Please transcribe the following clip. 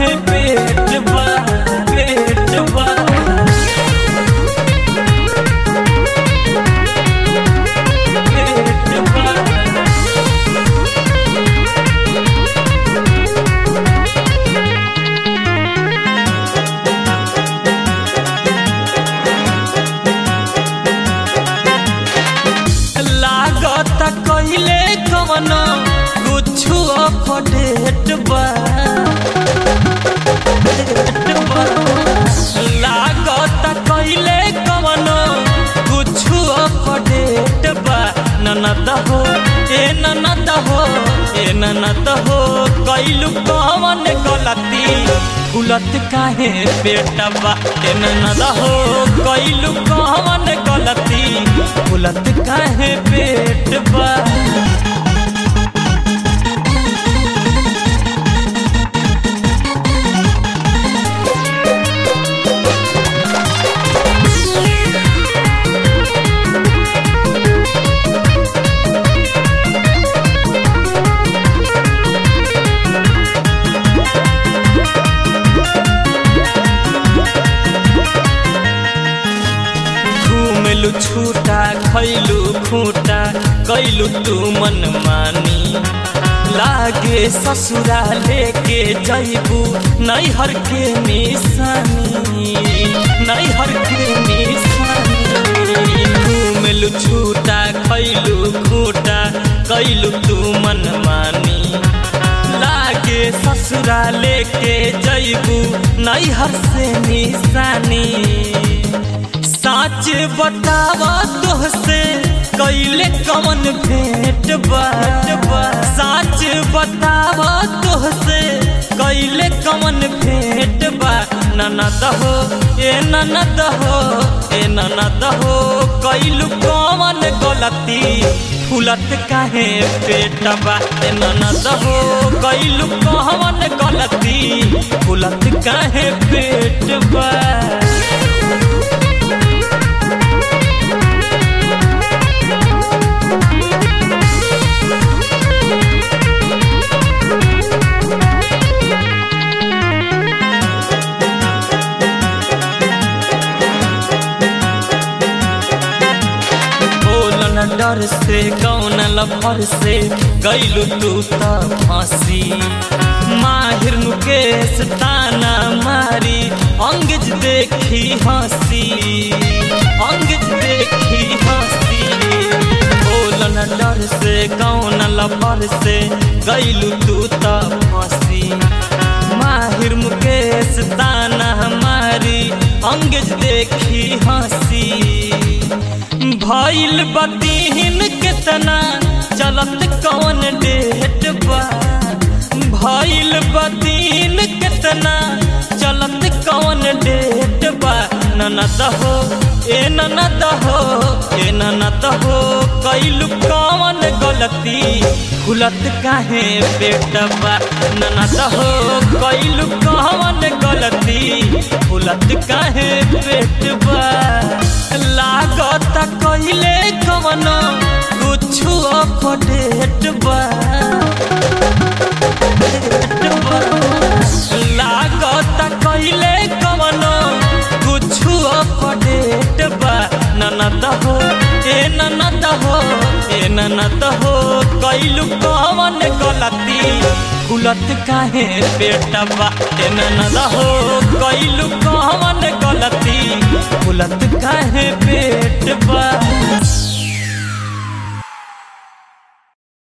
काहे पेट बा पेट बा। कहिले कवन कुछु अपडेट बा लागत कहिले कवन कुछु अपडेट बा। ननद हो ए ननद हो ए ननद हो कैलू कवन गलती फुलत काहे पेटबा। ए ननद हो कैलू कवन गलती फुलत काहे पेटबा। छूटा खैलू खूटा कैलू तू मन मानी लागे ससुरा लेके जैबू नैहर के निशानी नैहर के निशानी। घूमलू छूटा खैलू खूटा कैलू तू मन मानी लागे ससुरा लेके जैबू नैहर से निशानी। साच बतावा तोहसे कैले कवन भेंट बा। साच बतावा तोहसे कैले कवन भेंट बा। ननद हो ए ननद हो ए ननद हो कैलू कवन गलती फुलत काहे पेटबा। ए ननद हो कैलू कवन गलती फुलत काहे पेटबा। डर से कौन लफर से गैलू तू त फांसी। माहिर मुकेश ताना मारी अंगज देखी हंसी अंगज देखी हंसी। बोलन डर से कौन लफर से गैलू तू त फांसी। माहिर मुकेश ताना मारी अंगज देखी हंसी। भइल बतीन कितना चलत कौन डेट बा। भइल बतीन कितना चलत कौन डेट बा। ननद हो ए ननद हो ए ननद हो कैलू कौन गलती फुलत काहे पेटबा। ननद हो कैलू कौन गलती फुलत काहे पेटबा। लागत कैले कवन कुछु अपडेट बा। लागत कैले कवन कुछु अपडेट बा। ननद हो ए ननद हो ए ननद हो कैलू कवन गलती फुलत काहे पेटबा। ए ननद हो कैलू कवन गलती फुलत काहे पेटबा।